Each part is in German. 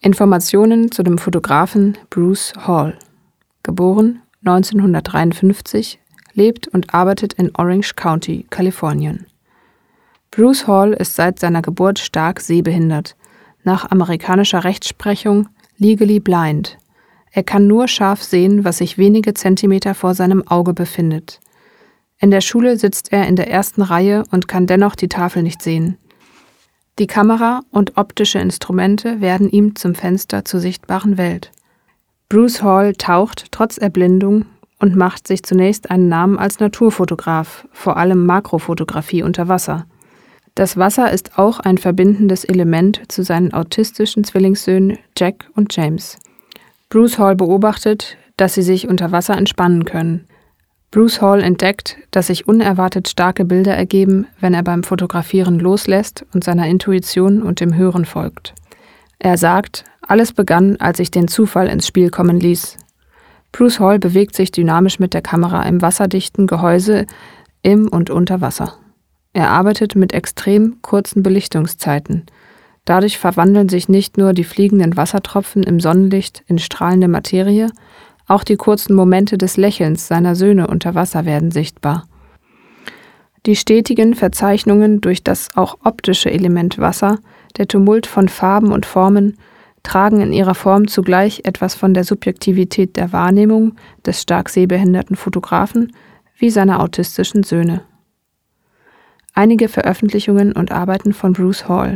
Informationen zu dem Fotografen Bruce Hall. Geboren 1953, lebt und arbeitet in Orange County, Kalifornien. Bruce Hall ist seit seiner Geburt stark sehbehindert, nach amerikanischer Rechtsprechung legally blind. Er kann nur scharf sehen, was sich wenige Zentimeter vor seinem Auge befindet. In der Schule sitzt er in der ersten Reihe und kann dennoch die Tafel nicht sehen. Die Kamera und optische Instrumente werden ihm zum Fenster zur sichtbaren Welt. Bruce Hall taucht trotz Erblindung und macht sich zunächst einen Namen als Naturfotograf, vor allem Makrofotografie unter Wasser. Das Wasser ist auch ein verbindendes Element zu seinen autistischen Zwillingssöhnen Jack und James. Bruce Hall beobachtet, dass sie sich unter Wasser entspannen können. Bruce Hall entdeckt, dass sich unerwartet starke Bilder ergeben, wenn er beim Fotografieren loslässt und seiner Intuition und dem Hören folgt. Er sagt, alles begann, als ich den Zufall ins Spiel kommen ließ. Bruce Hall bewegt sich dynamisch mit der Kamera im wasserdichten Gehäuse im und unter Wasser. Er arbeitet mit extrem kurzen Belichtungszeiten. Dadurch verwandeln sich nicht nur die fliegenden Wassertropfen im Sonnenlicht in strahlende Materie, auch die kurzen Momente des Lächelns seiner Söhne unter Wasser werden sichtbar. Die stetigen Verzeichnungen durch das auch optische Element Wasser, der Tumult von Farben und Formen, tragen in ihrer Form zugleich etwas von der Subjektivität der Wahrnehmung des stark sehbehinderten Fotografen wie seiner autistischen Söhne. Einige Veröffentlichungen und Arbeiten von Bruce Hall.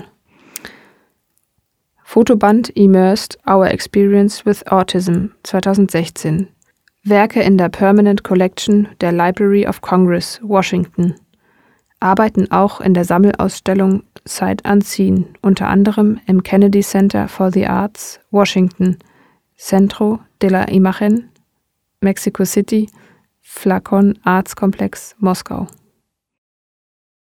Fotoband Immersed Our Experience with Autism 2016. Werke in der Permanent Collection der Library of Congress, Washington. Arbeiten auch in der Sammelausstellung Sight Unseen, unter anderem im Kennedy Center for the Arts, Washington, Centro de la Imagen, Mexico City, Flacon Arts Complex, Moskau.